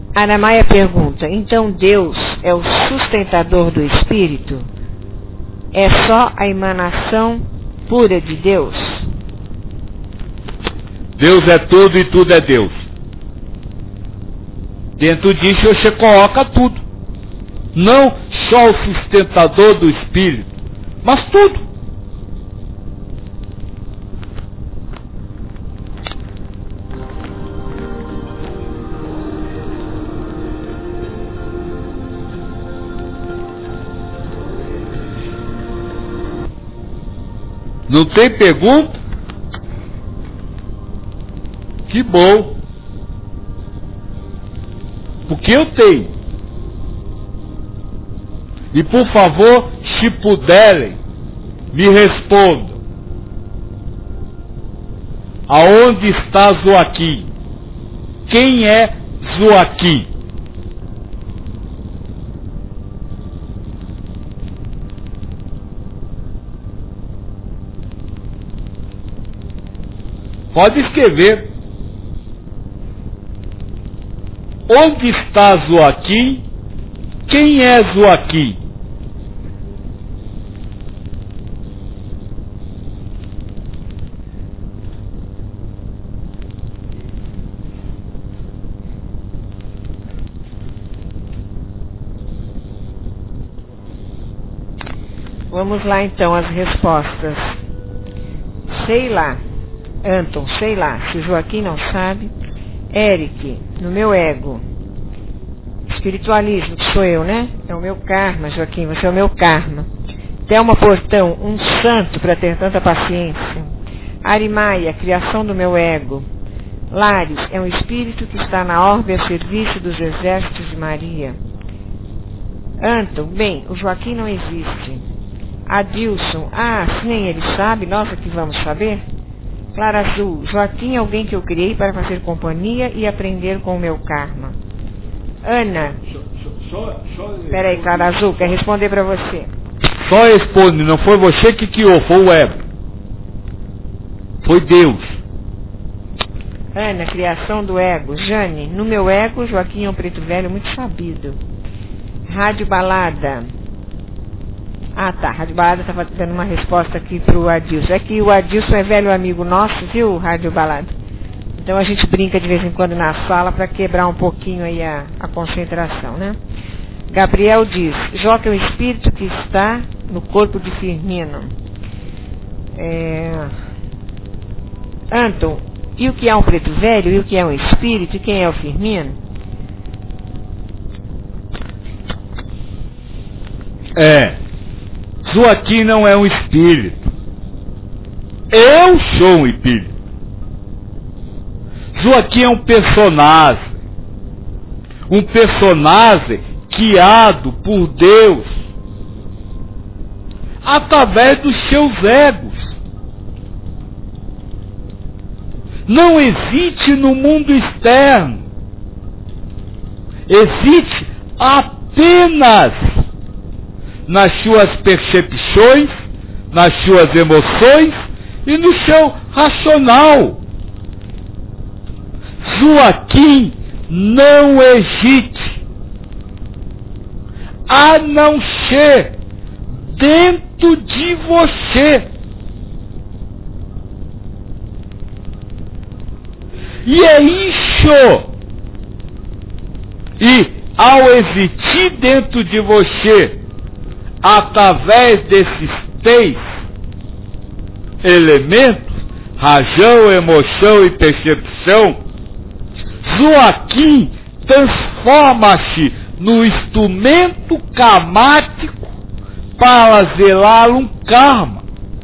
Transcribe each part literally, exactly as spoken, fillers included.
Aramaia pergunta, então Deus é o sustentador do Espírito? É só a emanação pura de Deus? Deus é tudo e tudo é Deus. Dentro disso você coloca tudo. Não só o sustentador do Espírito, mas tudo. Não tem pergunta? Que bom. Porque eu tenho. E por favor, se puderem, me respondam. Aonde está Joaquim? Quem é Joaquim? Pode escrever. Onde está Joaquim? Quem é Joaquim? Vamos lá então as respostas. Sei lá. Anton, sei lá. Se Joaquim não sabe. Eric, no meu ego. Espiritualismo, que sou eu, né? É o meu karma, Joaquim, você é o meu karma. Thelma Portão, um santo para ter tanta paciência. Arimaia, criação do meu ego. Lares, é um espírito que está na orbe a serviço dos exércitos de Maria. Anton, bem, o Joaquim não existe. Adilson, ah, se nem ele sabe, nós aqui vamos saber? Clara Azul, Joaquim é alguém que eu criei para fazer companhia e aprender com o meu karma. Ana, peraí, Clara Azul, quer responder para você? Só responde, não foi você que criou, foi o ego. Foi Deus. Ana, criação do ego. Jane, no meu ego, Joaquim é um preto velho muito sabido. Rádio Balada. Ah, tá. Rádio Balada estava dando uma resposta aqui pro Adilson. É que o Adilson é velho amigo nosso, viu, Rádio Balada? Então a gente brinca de vez em quando na sala para quebrar um pouquinho aí a, a concentração, né? Gabriel diz, Joca é o espírito que está no corpo de Firmino. É... Anton, e o que é um preto velho? E o que é um espírito? E quem é o Firmino? É... Joaquim não é um espírito. Eu sou um espírito. Joaquim é um personagem. Um personagem criado por Deus através dos seus egos. Não existe no mundo externo. Existe apenas nas suas percepções, nas suas emoções e no seu racional. Joaquim não existe, a não ser dentro de você. E é isso. E ao existir dentro de você, através desses três elementos, razão, emoção e percepção, Joaquim transforma-se no instrumento karmático para zelar um karma.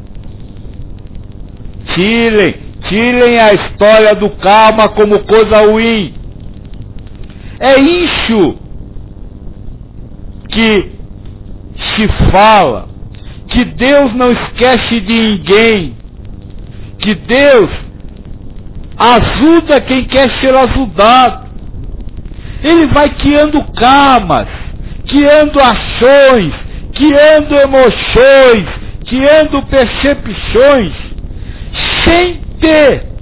Tirem, tirem a história do karma como coisa ruim. É isso que se fala, que Deus não esquece de ninguém, que Deus ajuda quem quer ser ajudado. Ele vai criando karmas, criando ações, criando emoções, criando percepções, sem ter